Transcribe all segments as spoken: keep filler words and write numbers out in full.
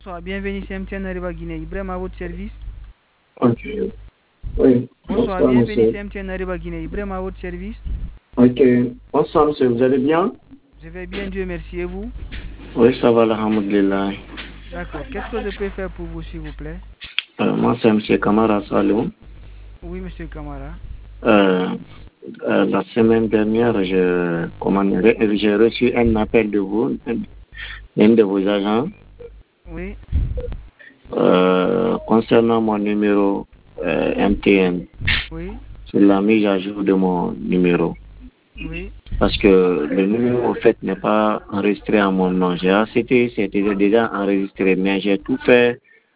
Bonsoir, bienvenue chez M T N Arriba Guinée. Ibrahim à votre service. Ok. Oui. Bonsoir, Bonsoir, bienvenue monsieur. chez M T N Arriba Guinée. Ibrahim à votre service. Ok. Bonsoir, monsieur. Vous allez bien? Je vais bien, Dieu merci. Et vous? Oui, ça va, alhamdoulilah. D'accord. Qu'est-ce que je peux faire pour vous, s'il vous plaît? Euh, moi, c'est monsieur Kamara Salou. Oui, monsieur Kamara. Euh, euh, la semaine dernière, je, comment dirais, j'ai reçu un appel de vous, d'un de vos agents, Oui. euh, concernant mon numéro euh, M T N, Oui. sur la mise à jour de mon numéro. Oui. Parce que le numéro, en fait, n'est pas enregistré à mon nom. J'ai accepté, c'était déjà enregistré, mais j'ai tout fait.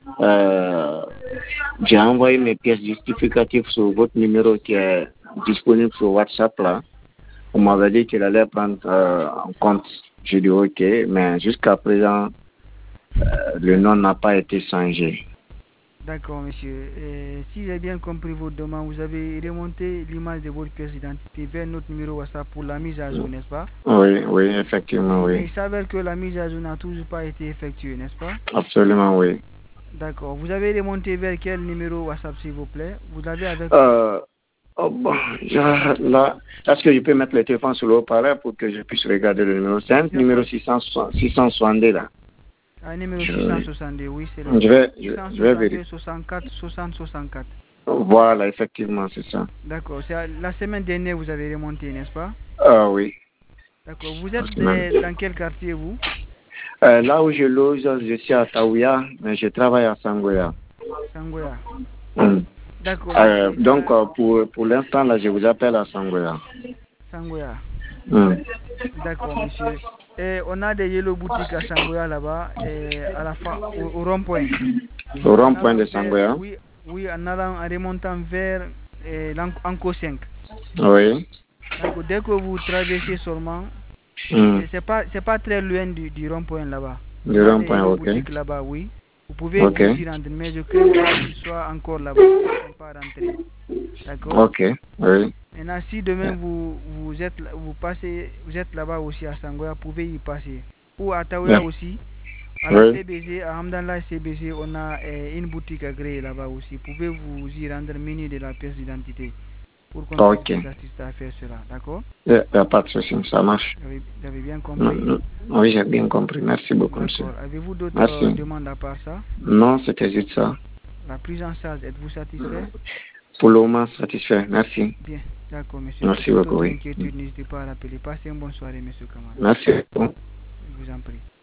Euh, j'ai envoyé mes pièces justificatives sur votre numéro qui est disponible sur WhatsApp là. On m'avait dit qu'il allait prendre euh, en compte. J'ai dit ok, mais jusqu'à présent, euh, le nom n'a pas été changé. D'accord, monsieur. Euh, si j'ai bien compris votre demande, vous avez remonté l'image de votre pièce d'identité vers notre numéro WhatsApp pour la mise à jour, n'est-ce pas? Oui, oui, effectivement, Oui, mais oui. il s'avère que la mise à jour n'a toujours pas été effectuée, n'est-ce pas? Absolument, oui. D'accord. Vous avez remonté vers quel numéro WhatsApp, s'il vous plaît? Vous l'avez avec vous? Euh, oh, bon, je- là, est-ce que je peux mettre le téléphone sur le haut-parleur pour que je puisse regarder le numéro? C'est un numéro six cent soixante-deux là. Un numéro Je, six cent soixante-deux, oui, c'est le je numéro. vais, je, je vais six cent soixante-deux, vérifier. soixante-quatre, soixante, soixante-quatre. Voilà, effectivement, c'est ça. D'accord. C'est à- la semaine dernière, vous avez remonté, n'est-ce pas? Ah oui. D'accord. Vous êtes Parce que même- de- dans quel quartier, vous? Euh, là où je loge, je suis à Taouya, mais je travaille à Sangoya. Sangoya. Hmm. D'accord, Euh, monsieur. donc, Ça, euh, pour, pour l'instant, là, je vous appelle à Sangoya. Sangoya. Hmm. D'accord, monsieur. Et on a des yellow boutiques à Sangoya là-bas, et à la fin, au, au rond-point. Au En rond-point allant de vers, Sangoya. oui, oui, en allant, en remontant vers eh, l'Anco cinq. Oui. D'accord. Dès que vous traversez seulement, Hmm. c'est c'est pas, c'est pas très loin du, du rond-point là-bas. On Le a des rond-point, yellow ok. boutiques là-bas, oui. Vous pouvez Ok. vous y rendre, mais je crains qu'ils soient encore là-bas. Ils ne sont pas rentrés. D'accord. Ok. Oui. Maintenant, si demain vous, vous êtes, vous passez, vous êtes là-bas aussi à Sangoya, vous pouvez y passer. Ou à Taouya Yeah. aussi, à la Oui. C B G, à Hamdanlah C B G, on a eh, une boutique agréée là-bas aussi. Vous pouvez vous y rendre muni de la pièce d'identité pour qu'on puisse Ok. vous assister à faire cela. D'accord. Il n'y a pas de souci, ça marche. Vous avez, vous avez bien Non, compris? non. Oui, j'ai bien compris. Merci beaucoup, monsieur. D'accord. Avez-vous d'autres euh, Merci. demandes à part ça? Non, c'était juste ça. La prise en charge, êtes-vous satisfait? Pour le moment, satisfait. Merci. Bien. D'accord, monsieur. Pour Merci toute beaucoup, autre oui. inquiétude, n'hésitez pas à rappeler. Passez une bonne soirée, monsieur Kamara. Merci beaucoup. Je vous en prie.